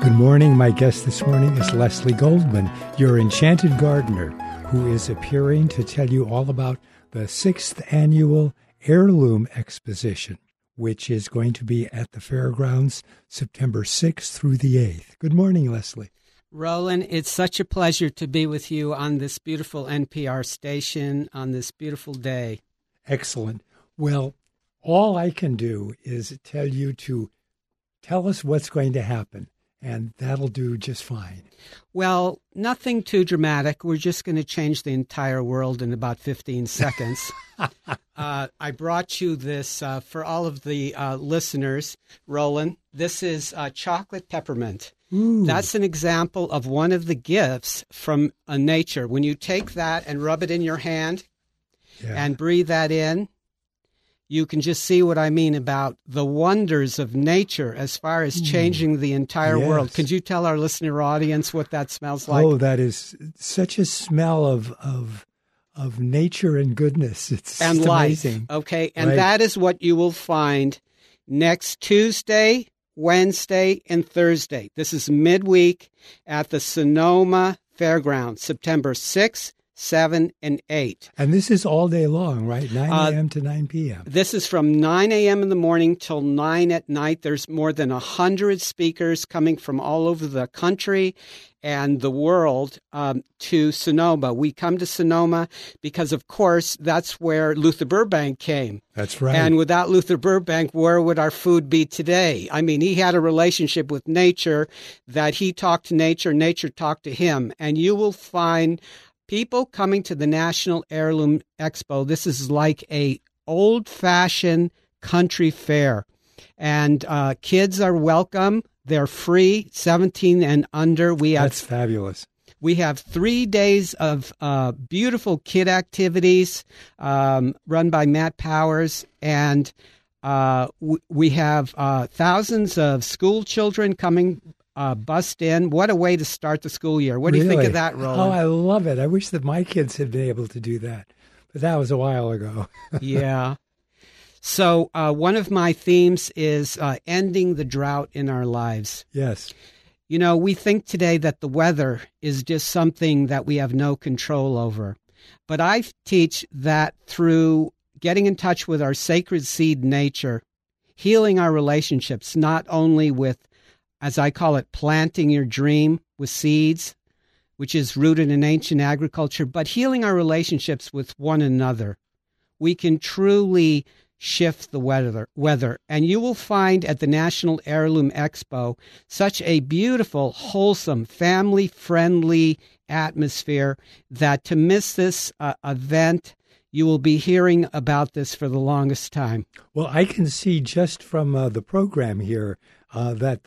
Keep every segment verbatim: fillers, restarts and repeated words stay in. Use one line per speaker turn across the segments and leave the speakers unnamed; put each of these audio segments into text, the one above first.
Good morning. My guest this morning is Leslie Goldman, your enchanted gardener, who is appearing to tell you all about the sixth annual Heirloom Exposition, which is going to be at the Fairgrounds September sixth through the eighth. Good morning, Leslie.
Roland, it's such a pleasure to be with you on this beautiful N P R station on this beautiful day.
Excellent. Well, all I can do is tell you to tell us what's going to happen, and that'll do just fine.
Well, nothing too dramatic. We're just going to change the entire world in about fifteen seconds. uh, I brought you this uh, for all of the uh, listeners, Roland. This is uh, chocolate peppermint.
Ooh.
That's an example of one of the gifts from uh, nature. When you take that and rub it in your hand
Yeah.
and breathe that in, you can just see what I mean about the wonders of nature as far as changing the entire
Yes.
world. Could you tell our listener audience what that smells like?
Oh, that is such a smell of of of nature and goodness. It's
and
just
life.
amazing.
Okay, and
Right.
that is what you will find next Tuesday, Wednesday, and Thursday. This is midweek at the Sonoma Fairgrounds, September sixth, seventh, and eighth.
And this is all day long, right? nine a.m. to nine p.m.
This is from nine a.m. in the morning till nine at night. There's more than one hundred speakers coming from all over the country and the world um, to Sonoma. We come to Sonoma because, of course, that's where Luther Burbank came.
That's right.
And without Luther Burbank, where would our food be today? I mean, he had a relationship with nature that he talked to nature, nature talked to him. And you will find people coming to the National Heirloom Expo. This is like a old-fashioned country fair. And uh, kids are welcome. They're free, seventeen and under. We have
That's fabulous.
we have three days of uh, beautiful kid activities um, run by Matt Powers, and uh, w- we have uh, thousands of school children coming uh, bussed in. What a way to start the school year. What do you think
Really?
of that,
Oh,
Roland?
I love it. I wish that my kids had been able to do that, but that was a while ago.
Yeah. So uh, one of my themes is uh, ending the drought in our lives.
Yes.
You know, we think today that the weather is just something that we have no control over. But I teach that through getting in touch with our sacred seed nature, healing our relationships, not only with, as I call it, planting your dream with seeds, which is rooted in ancient agriculture, but healing our relationships with one another. We can truly shift the weather, weather. And you will find at the National Heirloom Expo such a beautiful, wholesome, family-friendly atmosphere that to miss this uh, event, you will be hearing about this for the longest time.
Well, I can see just from uh, the program here uh, that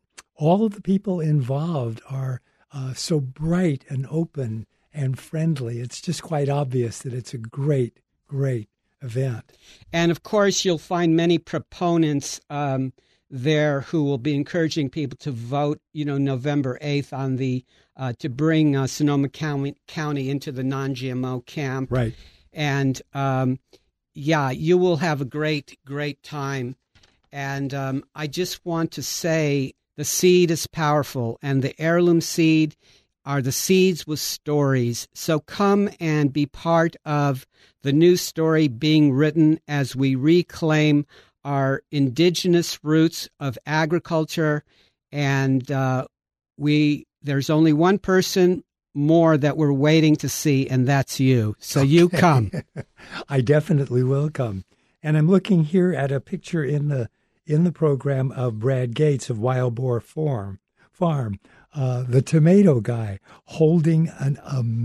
all of the people involved are uh, so bright and open and friendly. It's just quite obvious that it's a great, great event.
And of course, you'll find many proponents um, there who will be encouraging people to vote, you know, November eighth on the, uh, to bring uh, Sonoma County, County into the non-G M O camp.
Right.
And um, yeah, you will have a great, great time. And um, I just want to say the seed is powerful, and the heirloom seed are the seeds with stories. So come and be part of the new story being written as we reclaim our indigenous roots of agriculture. And uh, we there's only one person more that we're waiting to see, and that's you. So
Okay.
you come.
I definitely will come. And I'm looking here at a picture in the in the program of Brad Gates of Wild Boar Farm, Farm, uh, the tomato guy, holding an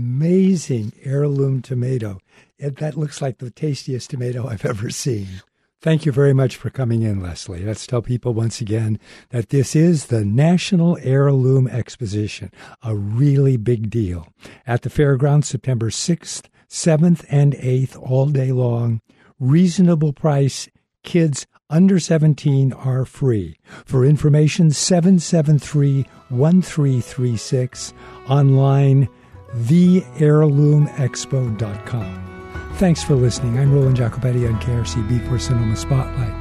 amazing heirloom tomato. It, that looks like the tastiest tomato I've ever seen. Thank you very much for coming in, Leslie. Let's tell people once again that this is the National Heirloom Exposition, a really big deal. At the Fairgrounds, September sixth, seventh, and eighth, all day long. Reasonable price. Kids under seventeen are free. For information, seven seven three, one three three six. Online, the heirloom expo dot com. Thanks for listening. I'm Roland Jacobetti on K R C B for Sonoma Spotlight.